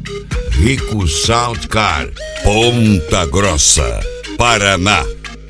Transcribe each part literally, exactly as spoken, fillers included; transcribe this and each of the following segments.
Rico Soundcar, Ponta Grossa, Paraná.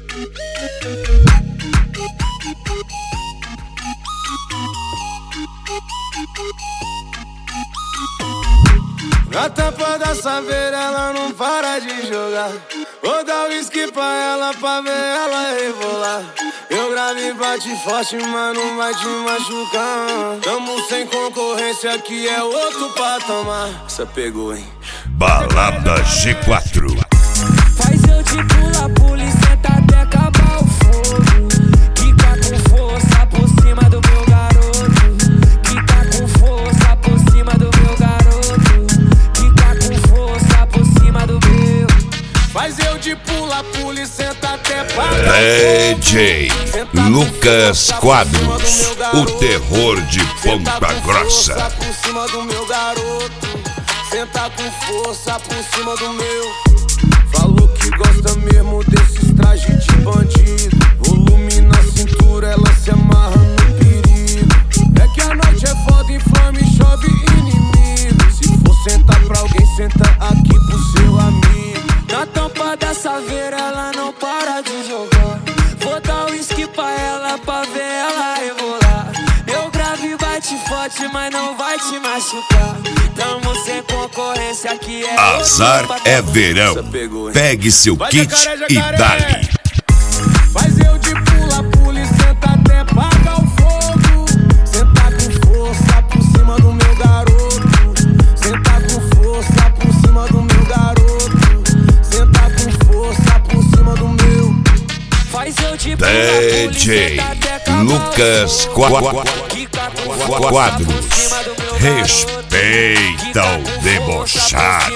Na tampa da saveira ela não para de jogar. Vou dar whisky pra ela pra ver ela rebolar. Eu gravo e bate forte, mas não vai te machucar. Tamo sem concorrência, aqui é outro patamar. Essa pegou, hein? Balada G quatro. Faz eu te pula, pula e senta até acabar o fogo. Quica com força por cima do meu garoto. Quica com força por cima do meu garoto. Quica com força por cima do meu. Faz eu de pula, pula e senta até pagar. D J Lucas Quadros, o terror de Ponta Grossa. Por cima do meu garoto. Senta com força por cima do meu. Falou que gosta mesmo desses trajes de bandido. Volume na cintura, ela se amarra no perigo. É que a noite é foda, inflame, chove inimigo. Se for sentar pra alguém, senta aqui pro seu amigo. Na tampa da saveira ela não para de jogar. Vou dar whisky pra ela pra ver ela rebolar. Eu gravo e bate forte, mas não vai te machucar. Tamo sem concorrência, aqui é Azar é verão. Pegue seu kit e dale. Faz eu de pula, pula e senta até pagar o fogo. Senta com força por cima do meu garoto. Senta com força por cima do meu garoto. Senta com força por cima do meu. Faz eu de pula, D J Lucas Quadros, respeita o debochado.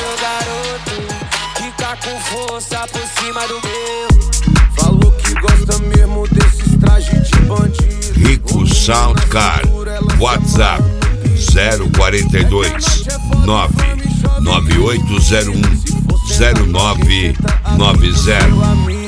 Quica com força por cima do meu. Falou que gosta mesmo desses trajes de bandido. Rico Soundcar, WhatsApp zero quatro dois nove nove oito zero um zero nove nove zero.